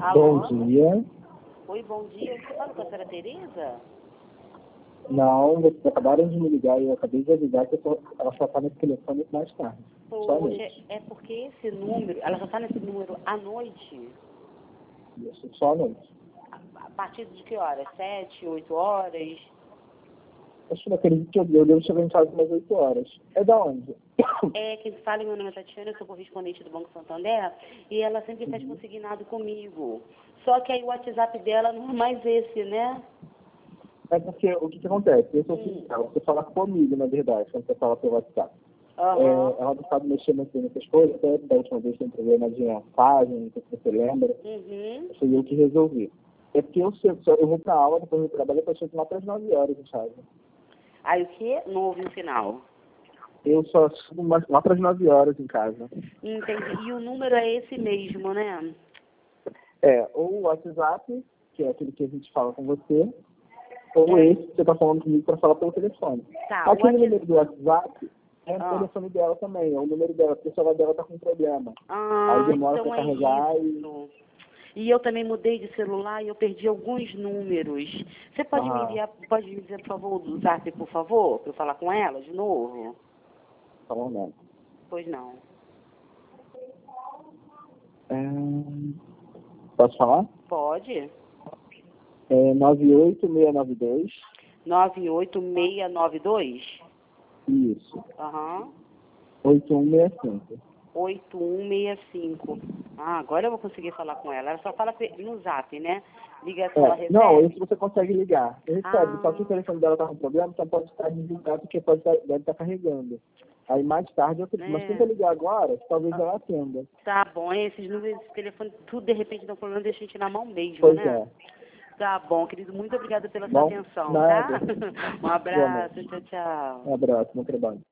Bom Alô? dia. Oi, bom dia. Você fala com a senhora Tereza? Não, vocês acabaram de me ligar e eu acabei de avisar que ela só está nesse telefone mais tarde. Só à Poxa, noite. é porque esse número, ela já está nesse número à noite? Isso, só à noite. A partir de que horas? 7, 8 horas? Acho que eu acredito que eu devo chegar em casa umas 8 horas. É da onde? É, quem fala, meu nome é Tatiana, eu sou correspondente do Banco Santander, e ela sempre faz Uhum. consignado comigo. Só que aí o WhatsApp dela não é mais esse, né? É porque o que acontece? Eu sou fiscal, você fala comigo, na verdade, quando você fala pelo WhatsApp. Aham. Ela não sabe mexer muito nessas coisas, até da última vez que eu entreguei na página, não sei se você lembra, Uhum. fui eu que resolvi. É porque eu vou pra aula, depois eu trabalho, depois eu chego lá para as 9 horas em casa. Aí o quê? Não ouvi o final. Eu só chego lá para as 9 horas em casa. Entendi. E o número é esse mesmo, né? Ou o WhatsApp, que é aquele que a gente fala com você, ou É. esse que você está falando comigo para falar pelo telefone. Tá, o Aquele WhatsApp... número do WhatsApp é o Ah. telefone dela também, é o número dela, porque o celular dela está com problema. Aí Ah, demora então para é carregar isso. E eu também mudei de celular e eu perdi alguns números. Você pode me Ah, enviar, pode me dizer, por favor, do Zap, por favor, para eu falar com ela de novo? tá bom, né? Pois não. Posso falar? Pode? 98692. 98692? Isso. Aham. 8165. 8165. Ah, agora eu vou conseguir falar com ela. Ela só fala no Zap, né? Ligação ela Não, recebe? esse você consegue ligar. Recebe, só que o Ah, telefone dela tá com problema, então pode estar desligado porque deve estar carregando. Aí mais tarde eu acredito. Mas tenta né? ligar agora, que talvez ela atenda. Tá bom, esses números, esse telefone, tudo de repente dá um problema, deixa a gente na mão mesmo, Pois né? é. Tá bom, querido, muito obrigada pela sua Bom, atenção, tá? nada. Um abraço, Igualmente. tchau, tchau. Um abraço, bom trabalho.